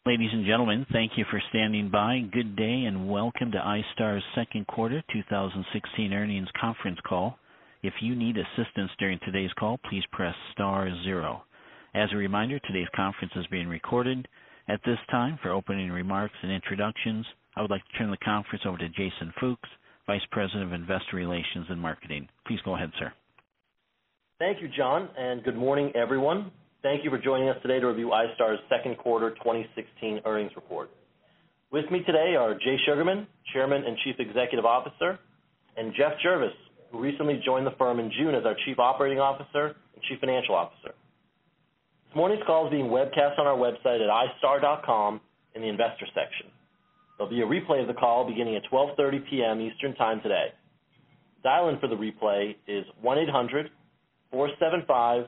Ladies and gentlemen, thank you for standing by. Good day and welcome to iStar's second quarter 2016 earnings conference call. If you need assistance during today's call, please press *0. As a reminder, today's conference is being recorded. At this time, for opening remarks and introductions, I would like to turn the conference over to Jason Fuchs, Vice President of Investor Relations and Marketing. Please go ahead, sir. Thank you, John, and good morning, everyone. Thank you for joining us today to review iStar's second quarter 2016 earnings report. With me today are Jay Sugarman, Chairman and Chief Executive Officer, and Jeff Jervis, who recently joined the firm in June as our Chief Operating Officer and Chief Financial Officer. This morning's call is being webcast on our website at istar.com in the Investor section. There'll be a replay of the call beginning at 12:30 p.m. Eastern Time today. Dial-in for the replay is 1-800-475-6701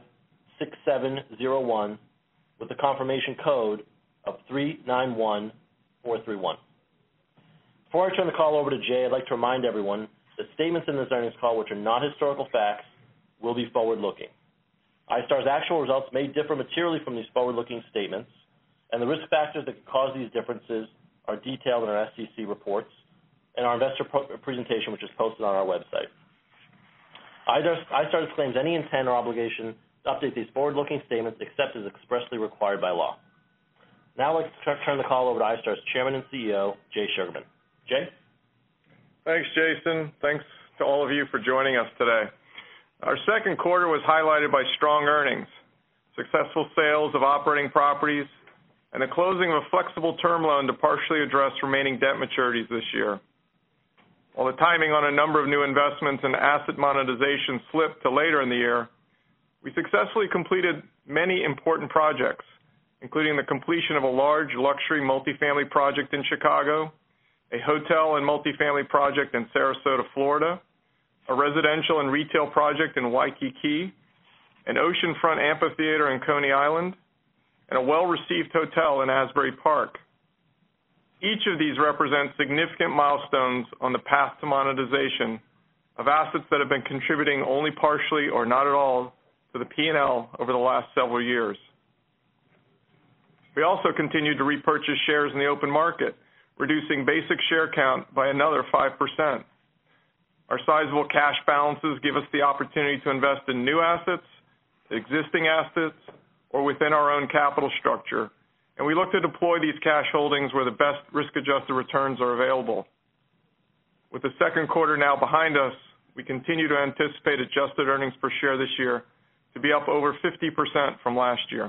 with the confirmation code of 391431. Before I turn the call over to Jay, I'd like to remind everyone that statements in this earnings call which are not historical facts will be forward-looking. iStar's actual results may differ materially from these forward-looking statements, and the risk factors that could cause these differences are detailed in our SEC reports and our investor presentation, which is posted on our website. iStar disclaims any intent or obligation to update these forward-looking statements except as expressly required by law. Now I'd like to turn the call over to iStar's Chairman and CEO, Jay Sugarman. Jay? Thanks, Jason. Thanks to all of you for joining us today. Our second quarter was highlighted by strong earnings, successful sales of operating properties, and the closing of a flexible term loan to partially address remaining debt maturities this year. While the timing on a number of new investments and asset monetization slipped to later in the year, we successfully completed many important projects, including the completion of a large luxury multifamily project in Chicago, a hotel and multifamily project in Sarasota, Florida, a residential and retail project in Waikiki, an oceanfront amphitheater in Coney Island, and a well-received hotel in Asbury Park. Each of these represents significant milestones on the path to monetization of assets that have been contributing only partially or not at all to the P&L over the last several years. We also continued to repurchase shares in the open market, reducing basic share count by another 5%. Our sizable cash balances give us the opportunity to invest in new assets, existing assets, or within our own capital structure, and we look to deploy these cash holdings where the best risk-adjusted returns are available. With the second quarter now behind us, we continue to anticipate adjusted earnings per share this year to be up over 50% from last year.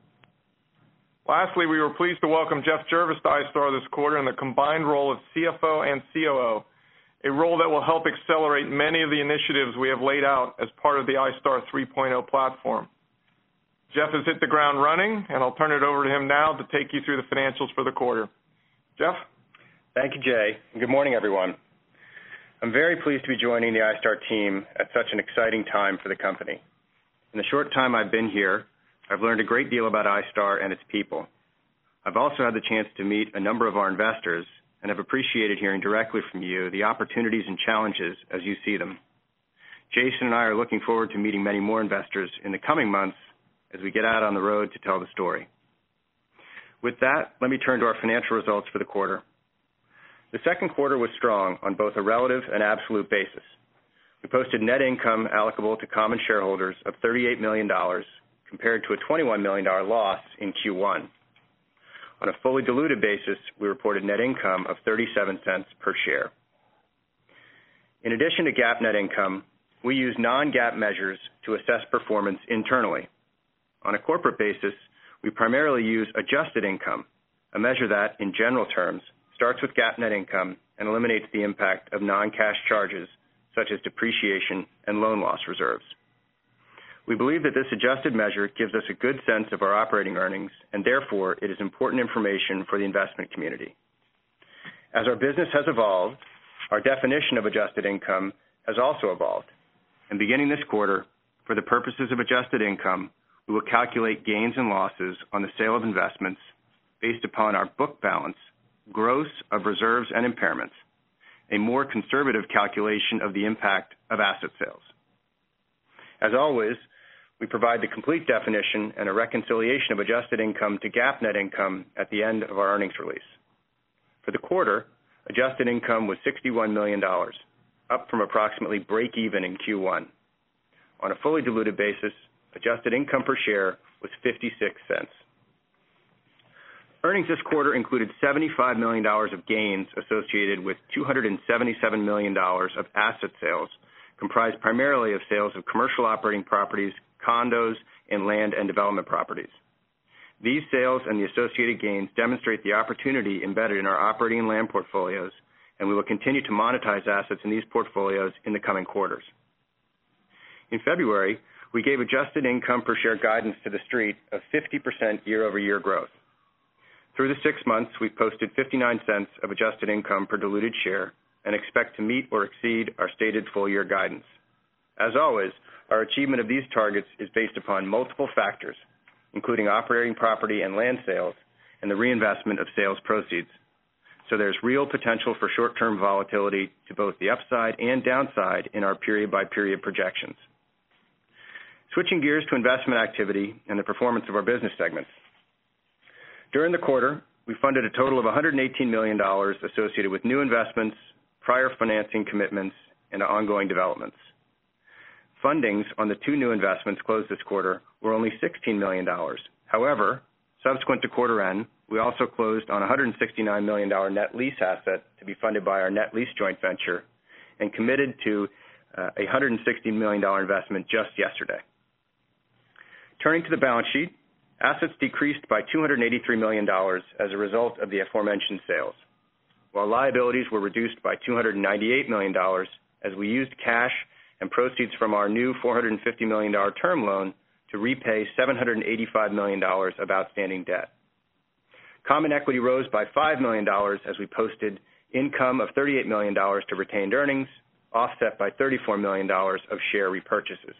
Lastly, we were pleased to welcome Jeff Jervis to iStar this quarter in the combined role of CFO and COO, a role that will help accelerate many of the initiatives we have laid out as part of the iStar 3.0 platform. Jeff has hit the ground running, and I'll turn it over to him now to take you through the financials for the quarter. Jeff? Thank you, Jay, and good morning, everyone. I'm very pleased to be joining the iStar team at such an exciting time for the company. In the short time I've been here, I've learned a great deal about iStar and its people. I've also had the chance to meet a number of our investors and have appreciated hearing directly from you the opportunities and challenges as you see them. Jason and I are looking forward to meeting many more investors in the coming months as we get out on the road to tell the story. With that, let me turn to our financial results for the quarter. The second quarter was strong on both a relative and absolute basis. We posted net income allocable to common shareholders of $38 million compared to a $21 million loss in Q1. On a fully diluted basis, we reported net income of 37 cents per share. In addition to GAAP net income, we use non-GAAP measures to assess performance internally. On a corporate basis, we primarily use adjusted income, a measure that, in general terms, starts with GAAP net income and eliminates the impact of non-cash charges such as depreciation and loan loss reserves. We believe that this adjusted measure gives us a good sense of our operating earnings, and therefore it is important information for the investment community. As our business has evolved, our definition of adjusted income has also evolved. And beginning this quarter, for the purposes of adjusted income, we will calculate gains and losses on the sale of investments based upon our book balance, gross of reserves and impairments, a more conservative calculation of the impact of asset sales. As always, we provide the complete definition and a reconciliation of adjusted income to GAAP net income at the end of our earnings release. For the quarter, adjusted income was $61 million, up from approximately break even in Q1. On a fully diluted basis, adjusted income per share was 56 cents. Earnings this quarter included $75 million of gains associated with $277 million of asset sales, comprised primarily of sales of commercial operating properties, condos, and land and development properties. These sales and the associated gains demonstrate the opportunity embedded in our operating and land portfolios, and we will continue to monetize assets in these portfolios in the coming quarters. In February, we gave adjusted income per share guidance to the street of 50% year-over-year growth. Through the 6 months, we've posted 59 cents of adjusted income per diluted share and expect to meet or exceed our stated full-year guidance. As always, our achievement of these targets is based upon multiple factors, including operating property and land sales and the reinvestment of sales proceeds. So there's real potential for short-term volatility to both the upside and downside in our period-by-period projections. Switching gears to investment activity and the performance of our business segments. During the quarter, we funded a total of $118 million associated with new investments, prior financing commitments, and ongoing developments. Fundings on the 2 new investments closed this quarter were only $16 million. However, subsequent to quarter end, we also closed on a $169 million net lease asset to be funded by our net lease joint venture and committed to a $160 million investment just yesterday. Turning to the balance sheet, assets decreased by $283 million as a result of the aforementioned sales, while liabilities were reduced by $298 million as we used cash and proceeds from our new $450 million term loan to repay $785 million of outstanding debt. Common equity rose by $5 million as we posted income of $38 million to retained earnings, offset by $34 million of share repurchases.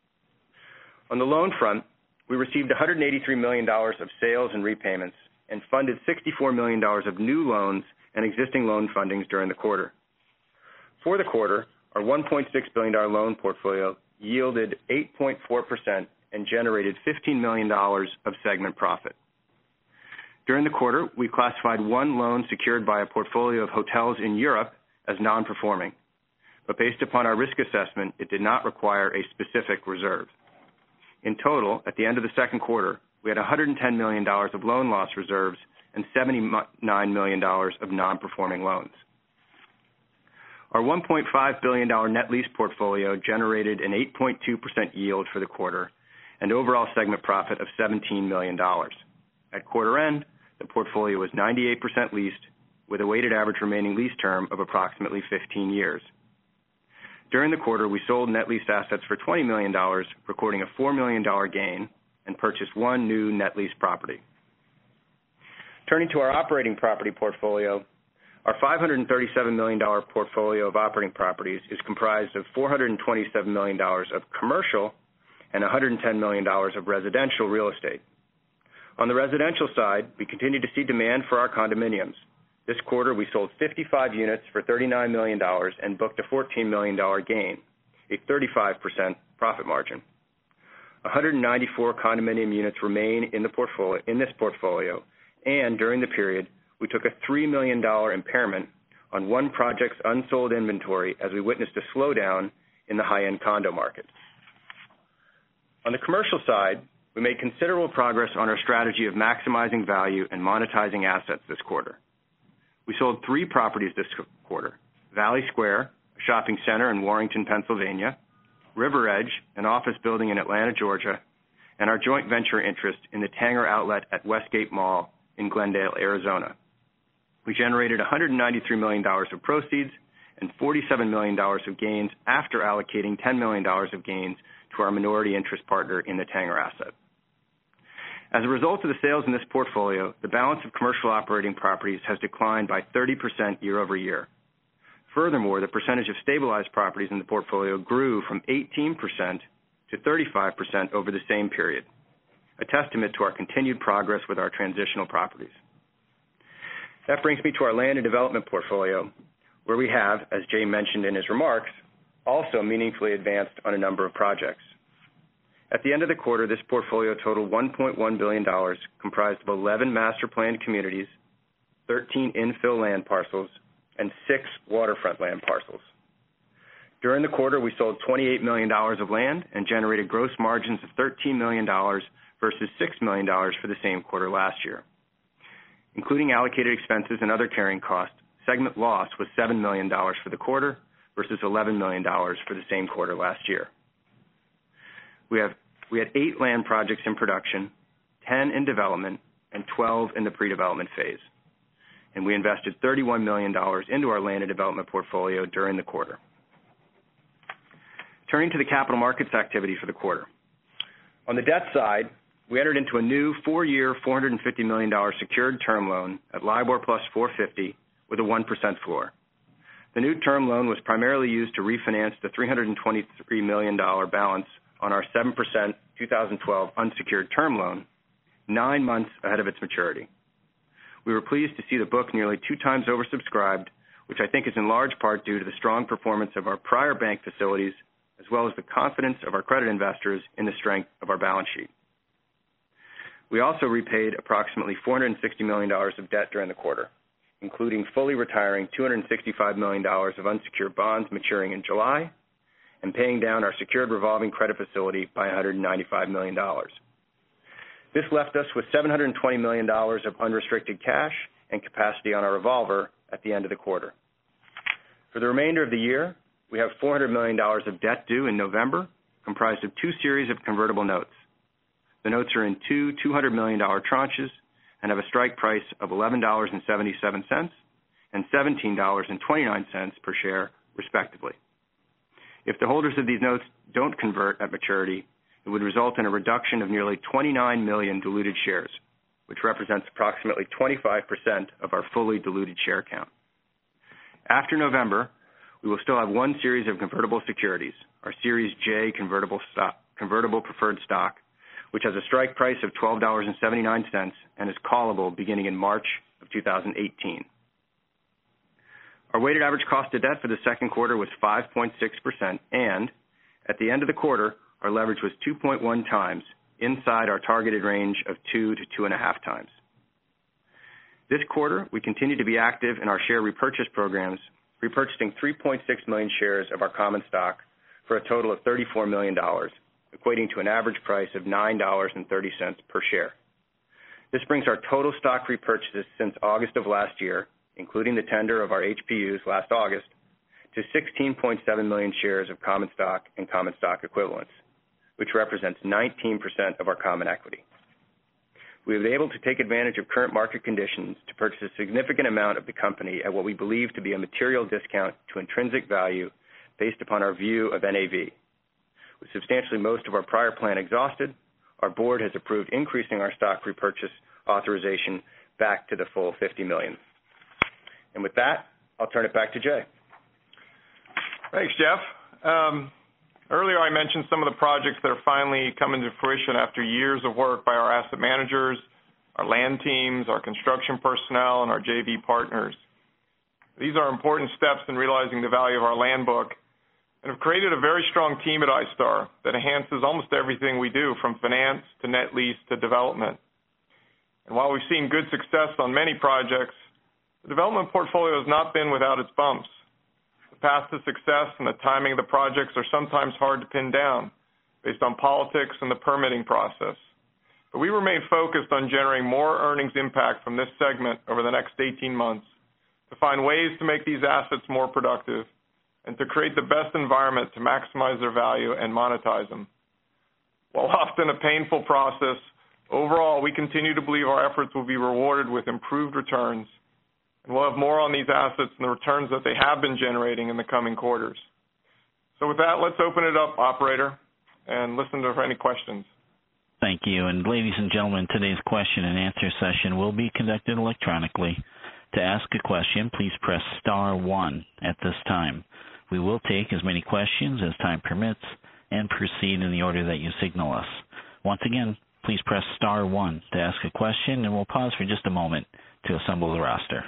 On the loan front, we received $183 million of sales and repayments and funded $64 million of new loans and existing loan fundings during the quarter. For the quarter, our $1.6 billion loan portfolio yielded 8.4% and generated $15 million of segment profit. During the quarter, we classified 1 loan secured by a portfolio of hotels in Europe as non-performing, but based upon our risk assessment, it did not require a specific reserve. In total, at the end of the second quarter, we had $110 million of loan loss reserves and $79 million of non-performing loans. Our $1.5 billion net lease portfolio generated an 8.2% yield for the quarter and overall segment profit of $17 million. At quarter end, the portfolio was 98% leased with a weighted average remaining lease term of approximately 15 years. During the quarter, we sold net leased assets for $20 million, recording a $4 million gain, and purchased 1 new net lease property. Turning to our operating property portfolio, our $537 million portfolio of operating properties is comprised of $427 million of commercial and $110 million of residential real estate. On the residential side, we continue to see demand for our condominiums. This quarter, we sold 55 units for $39 million and booked a $14 million gain, a 35% profit margin. 194 condominium units remain in this portfolio, and during the period, we took a $3 million impairment on 1 project's unsold inventory as we witnessed a slowdown in the high-end condo market. On the commercial side, we made considerable progress on our strategy of maximizing value and monetizing assets this quarter. We sold 3 properties this quarter: Valley Square, a shopping center in Warrington, Pennsylvania; River Edge, an office building in Atlanta, Georgia; and our joint venture interest in the Tanger Outlet at Westgate Mall in Glendale, Arizona. We generated $193 million of proceeds and $47 million of gains after allocating $10 million of gains to our minority interest partner in the Tanger asset. As a result of the sales in this portfolio, the balance of commercial operating properties has declined by 30% year over year. Furthermore, the percentage of stabilized properties in the portfolio grew from 18% to 35% over the same period, a testament to our continued progress with our transitional properties. That brings me to our land and development portfolio, where we have, as Jay mentioned in his remarks, also meaningfully advanced on a number of projects. At the end of the quarter, this portfolio totaled $1.1 billion, comprised of 11 master planned communities, 13 infill land parcels, and 6 waterfront land parcels. During the quarter, we sold $28 million of land and generated gross margins of $13 million versus $6 million for the same quarter last year. Including allocated expenses and other carrying costs, segment loss was $7 million for the quarter versus $11 million for the same quarter last year. We had 8 land projects in production, 10 in development, and 12 in the pre-development phase. And we invested $31 million into our land and development portfolio during the quarter. Turning to the capital markets activity for the quarter. On the debt side, we entered into a new 4-year, $450 million secured term loan at LIBOR plus 450 with a 1% floor. The new term loan was primarily used to refinance the $323 million balance on our 7% 2012 unsecured term loan 9 months ahead of its maturity. We were pleased to see the book nearly 2 times oversubscribed, which I think is in large part due to the strong performance of our prior bank facilities, as well as the confidence of our credit investors in the strength of our balance sheet. We also repaid approximately $460 million of debt during the quarter, including fully retiring $265 million of unsecured bonds maturing in July and paying down our secured revolving credit facility by $195 million. This left us with $720 million of unrestricted cash and capacity on our revolver at the end of the quarter. For the remainder of the year, we have $400 million of debt due in November, comprised of 2 series of convertible notes. The notes are in 2 $200 million tranches and have a strike price of $11.77 and $17.29 per share, respectively. If the holders of these notes don't convert at maturity, it would result in a reduction of nearly 29 million diluted shares, which represents approximately 25% of our fully diluted share count. After November, we will still have 1 series of convertible securities, our Series J convertible preferred stock, which has a strike price of $12.79 and is callable beginning in March of 2018. Our weighted average cost of debt for the second quarter was 5.6%, and at the end of the quarter, our leverage was 2.1 times, inside our targeted range of 2 to 2.5 times. This quarter, we continue to be active in our share repurchase programs, repurchasing 3.6 million shares of our common stock for a total of $34 million, equating to an average price of $9.30 per share. This brings our total stock repurchases since August of last year, including the tender of our HPUs last August, to 16.7 million shares of common stock and common stock equivalents, which represents 19% of our common equity. We have been able to take advantage of current market conditions to purchase a significant amount of the company at what we believe to be a material discount to intrinsic value based upon our view of NAV. With substantially most of our prior plan exhausted, our board has approved increasing our stock repurchase authorization back to the full $50 million. And with that, I'll turn it back to Jay. Thanks, Jeff. Earlier I mentioned some of the projects that are finally coming to fruition after years of work by our asset managers, our land teams, our construction personnel, and our JV partners. These are important steps in realizing the value of our land book and have created a very strong team at iStar that enhances almost everything we do, from finance to net lease to development. And while we've seen good success on many projects, the development portfolio has not been without its bumps. The path to success and the timing of the projects are sometimes hard to pin down based on politics and the permitting process. But we remain focused on generating more earnings impact from this segment over the next 18 months to find ways to make these assets more productive and to create the best environment to maximize their value and monetize them. While often a painful process, overall we continue to believe our efforts will be rewarded with improved returns, and we'll have more on these assets and the returns that they have been generating in the coming quarters. So with that, let's open it up, operator, and listen to any questions. Thank you. And ladies and gentlemen, today's question and answer session will be conducted electronically. To ask a question, please press star 1 at this time. We will take as many questions as time permits and proceed in the order that you signal us. Once again, please press star 1 to ask a question, and we'll pause for just a moment to assemble the roster.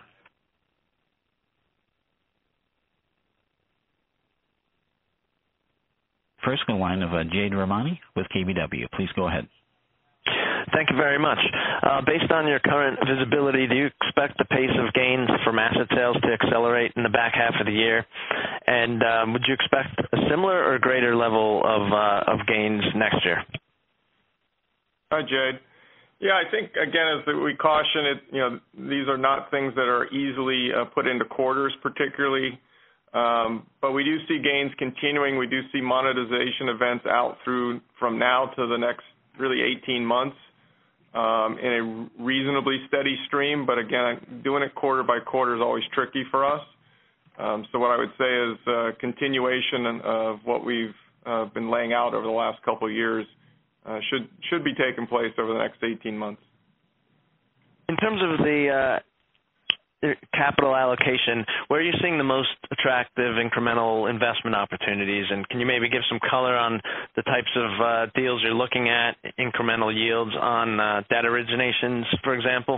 First, the line of Jade Rahmani with KBW. Please go ahead. Thank you very much. Based on your current visibility, do you expect the pace of gains from asset sales to accelerate in the back half of the year? And would you expect a similar or greater level of gains next year? Hi, Jade. Yeah, I think, again, as we caution it, these are not things that are easily put into quarters particularly. But we do see gains continuing. We do see monetization events out from now to the next really 18 months in a reasonably steady stream. But again, doing it quarter by quarter is always tricky for us. So what I would say is continuation of what we've been laying out over the last couple of years should be taking place over the next 18 months. In terms of the capital allocation, where are you seeing the most attractive incremental investment opportunities? And can you maybe give some color on the types of deals you're looking at, incremental yields on debt originations, for example?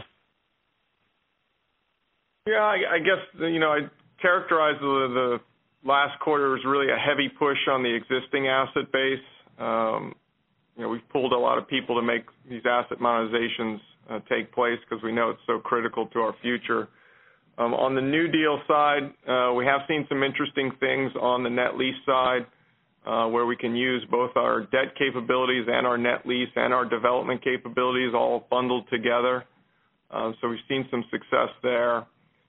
Yeah, I guess, I'd characterize the last quarter as really a heavy push on the existing asset base. We've pulled a lot of people to make these asset monetizations take place because we know it's so critical to our future. On the new deal side, we have seen some interesting things on the net lease side where we can use both our debt capabilities and our net lease and our development capabilities all bundled together. So we've seen some success there.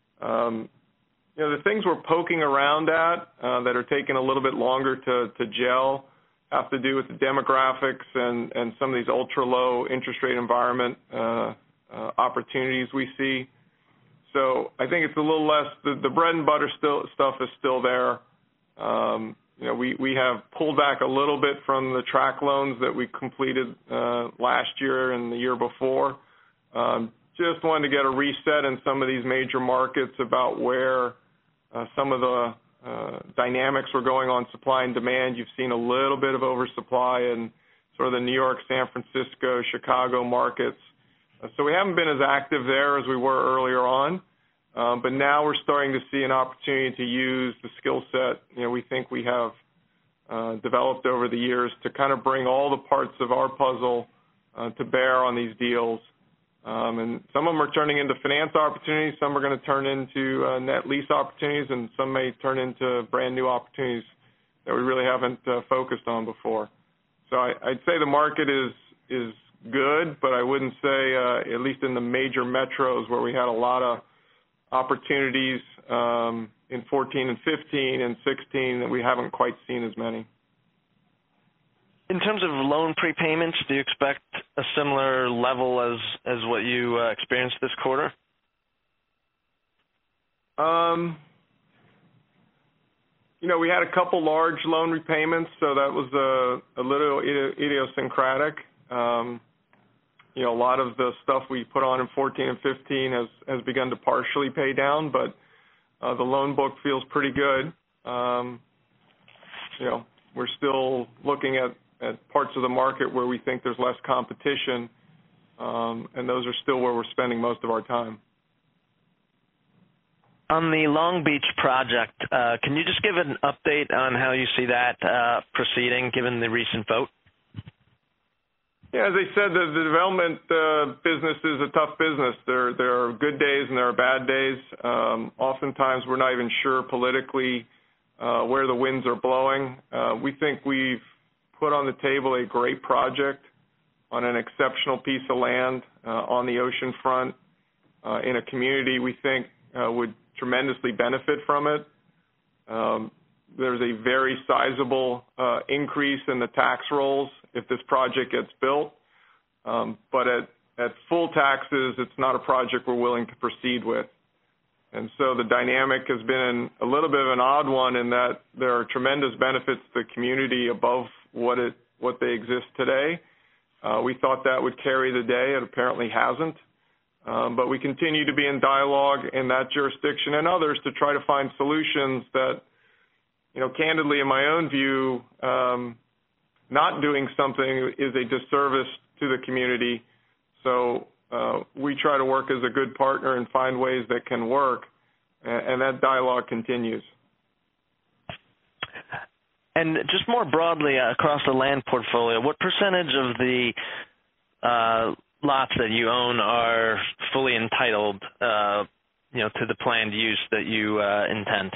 The things we're poking around at that are taking a little bit longer to gel have to do with the demographics and some of these ultra-low interest rate environment opportunities we see. So I think it's a little less, the bread and butter stuff is still there. We have pulled back a little bit from the track loans that we completed last year and the year before. Just wanted to get a reset in some of these major markets about where some of the dynamics were going on supply and demand. You've seen a little bit of oversupply in sort of the New York, San Francisco, Chicago markets. So we haven't been as active there as we were earlier on. But now we're starting to see an opportunity to use the skill set we think we have developed over the years to kind of bring all the parts of our puzzle to bear on these deals. And some of them are turning into finance opportunities, some are going to turn into net lease opportunities, and some may turn into brand new opportunities that we really haven't focused on before. So I'd say the market is good, but I wouldn't say, at least in the major metros where we had a lot of opportunities in 14 and 15 and 16, that we haven't quite seen as many. In terms of loan prepayments, do you expect a similar level as what you experienced this quarter? We had a couple large loan repayments, so that was a little idiosyncratic. A lot of the stuff we put on in 14 and 15 has begun to partially pay down, but the loan book feels pretty good. We're still looking at parts of the market where we think there's less competition, and those are still where we're spending most of our time. On the Long Beach project, can you just give an update on how you see that proceeding given the recent vote? Yeah, as I said, the development business is a tough business. There are good days and there are bad days. Oftentimes we're not even sure politically where the winds are blowing. We think we've put on the table a great project on an exceptional piece of land on the ocean front in a community we think would tremendously benefit from it. There's a very sizable increase in the tax rolls if this project gets built. But at full taxes, it's not a project we're willing to proceed with. And so the dynamic has been a little bit of an odd one in that there are tremendous benefits to the community above what they exist today. We thought that would carry the day. It apparently hasn't. But we continue to be in dialogue in that jurisdiction and others to try to find solutions that, candidly, in my own view, not doing something is a disservice to the community. So we try to work as a good partner and find ways that can work, and that dialogue continues. And just more broadly across the land portfolio, what percentage of the lots that you own are fully entitled, to the planned use that you intend?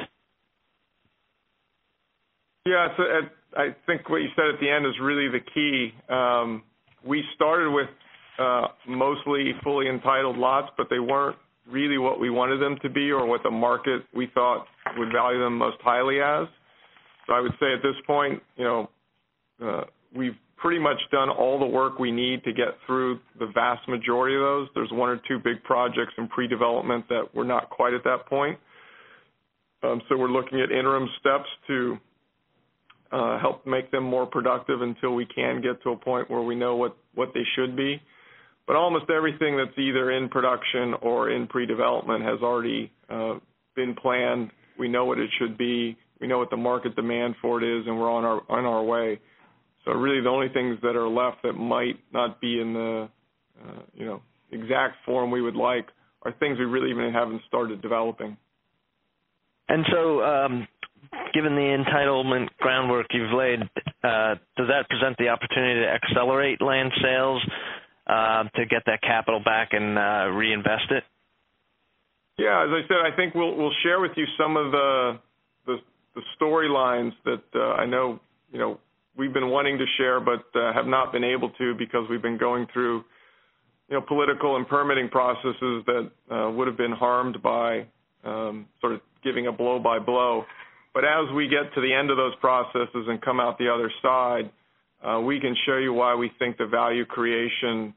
Yeah, I think what you said at the end is really the key. We started with mostly fully entitled lots, but they weren't really what we wanted them to be or what the market we thought would value them most highly as. So I would say at this point, we've pretty much done all the work we need to get through the vast majority of those. There's one or two big projects in pre-development that we're not quite at that point. So we're looking at interim steps to help make them more productive until we can get to a point where we know what they should be. But almost everything that's either in production or in pre-development has already been planned. We know what it should be. We know what the market demand for it is, and we're on our way. So really the only things that are left that might not be in the exact form we would like are things we really even haven't started developing. And so given the entitlement groundwork you've laid, does that present the opportunity to accelerate land sales to get that capital back and reinvest it? Yeah, as I said, I think we'll share with you some of the storylines that I know we've been wanting to share but have not been able to because we've been going through political and permitting processes that would have been harmed by sort of giving a blow by blow. But as we get to the end of those processes and come out the other side, we can show you why we think the value creation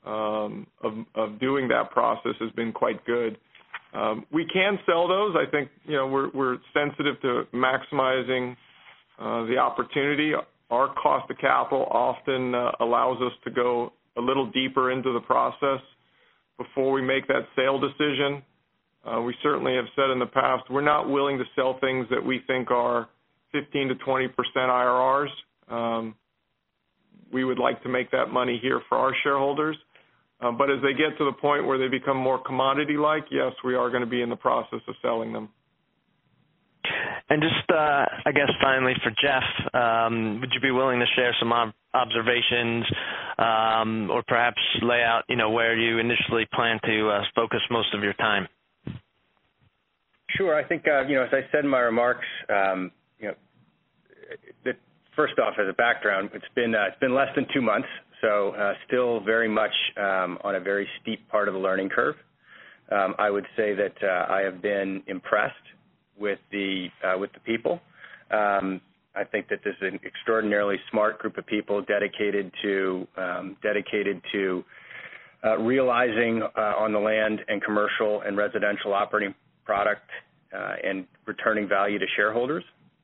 of doing that process has been quite good. We can sell those. I think we're sensitive to maximizing the opportunity. Our cost of capital often allows us to go a little deeper into the process before we make that sale decision. We certainly have said in the past we're not willing to sell things that we think are 15 to 20% IRRs. We would like to make that money here for our shareholders. But as they get to the point where they become more commodity-like, yes, we are going to be in the process of selling them. And just, I guess, finally for Jeff, would you be willing to share some observations or perhaps lay out, where you initially plan to focus most of your time? Sure. I think, as I said in my remarks, first off, as a background, it's been less than 2 months, so still very much on a very steep part of the learning curve. I would say that I have been impressed with the people. I think that this is an extraordinarily smart group of people dedicated to realizing on the land and commercial and residential operating product and returning value to shareholders.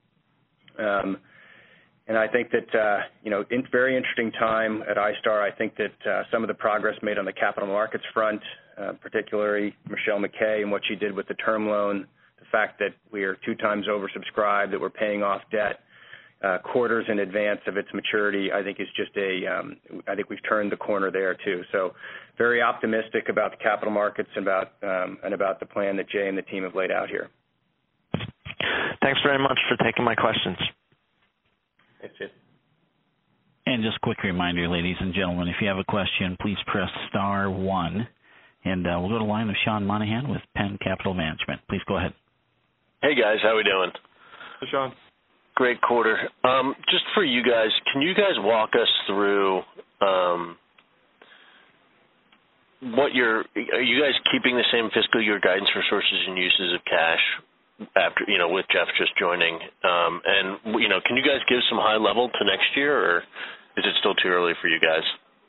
And I think that, very interesting time at iStar. I think that some of the progress made on the capital markets front, particularly Michelle MacKay and what she did with the term loan, the fact that we are 2 times oversubscribed, that we're paying off debt quarters in advance of its maturity, I think is just I think we've turned the corner there too. So very optimistic about the capital markets and about the plan that Jay and the team have laid out here. Thanks very much for taking my questions. Thanks, Jason. And just a quick reminder, ladies and gentlemen, if you have a question, please press star 1. And we'll go to the line of Sean Monahan with Penn Capital Management. Please go ahead. Hey, guys. How we doing? Hey, Sean. Great quarter. Just for you guys, can you guys walk us through are you guys keeping the same fiscal year guidance for sources and uses of cash after, with Jeff just joining? And, can you guys give some high level to next year, or is it still too early for you guys?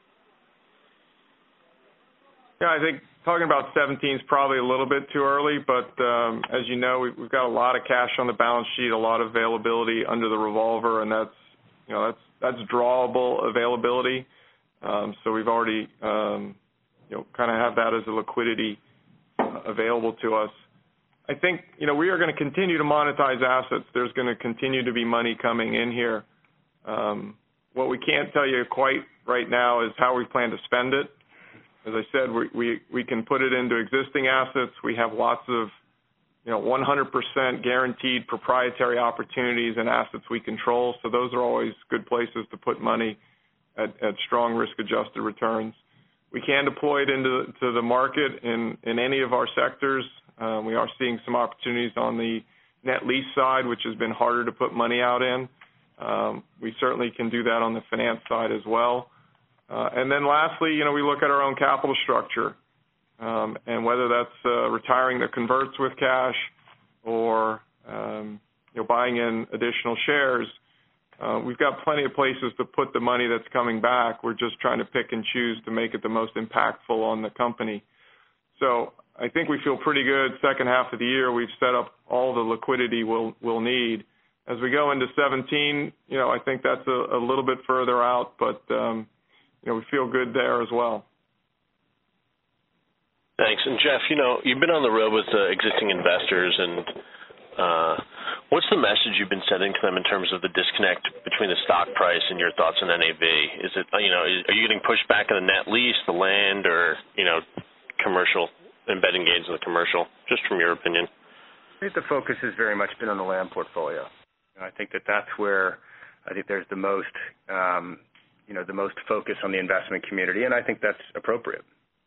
Yeah, I think talking about 17 is probably a little bit too early, but as you know, we've got a lot of cash on the balance sheet, a lot of availability under the revolver, and that's drawable availability. So we've already kind of have that as a liquidity available to us. I think we are going to continue to monetize assets. There's going to continue to be money coming in here. What we can't tell you quite right now is how we plan to spend it. As I said, we can put it into existing assets. We have lots of 100% guaranteed proprietary opportunities and assets we control. So those are always good places to put money at strong risk-adjusted returns. We can deploy it into the market in any of our sectors. We are seeing some opportunities on the net lease side, which has been harder to put money out in. We certainly can do that on the finance side as well. And then lastly, we look at our own capital structure, and whether that's retiring the converts with cash or buying in additional shares. We've got plenty of places to put the money that's coming back. We're just trying to pick and choose to make it the most impactful on the company. So I think we feel pretty good. Second half of the year, we've set up all the liquidity we'll need. As we go into 17, I think that's a little bit further out, but we feel good there as well. Thanks. And Jeff, you've been on the road with existing investors, and what's the message you've been sending to them in terms of the disconnect between the stock price and your thoughts on NAV? Is it, are you getting pushback on the net lease, the land, or commercial, embedding gains in the commercial? Just from your opinion. I think the focus has very much been on the land portfolio. I think that's where I think there's the most, the most focus on the investment community, and I think that's appropriate.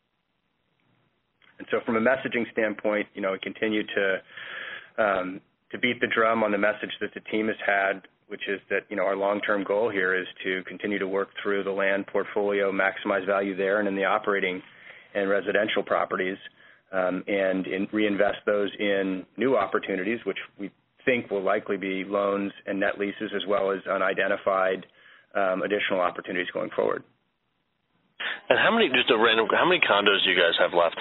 And so from a messaging standpoint, we continue to beat the drum on the message that the team has had, which is that, our long-term goal here is to continue to work through the land portfolio, maximize value there and in the operating and residential properties, and reinvest those in new opportunities, which we think will likely be loans and net leases, as well as unidentified additional opportunities going forward. And how many condos do you guys have left?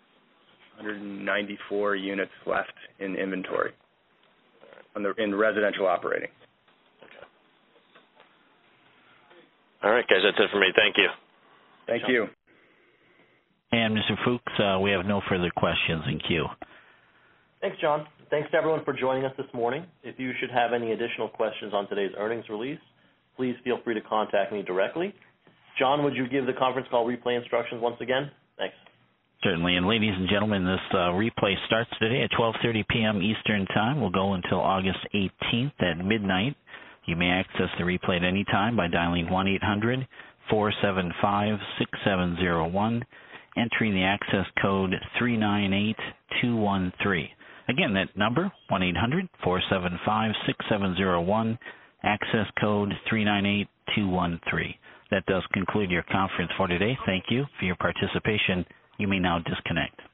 194 units left in inventory in residential operating. Okay. All right, guys, that's it for me. Thank you. Thank you. And Mr. Fuchs, we have no further questions in queue. Thanks, John. Thanks to everyone for joining us this morning. If you should have any additional questions on today's earnings release, please feel free to contact me directly. John, would you give the conference call replay instructions once again? Thanks. Certainly. And ladies and gentlemen, this replay starts today at 12:30 p.m. Eastern Time. We'll go until August 18th at midnight. You may access the replay at any time by dialing 1-800-475-6701, entering the access code 398213. Again, that number, 1-800-475-6701, access code 398213. That does conclude your conference for today. Thank you for your participation. You may now disconnect.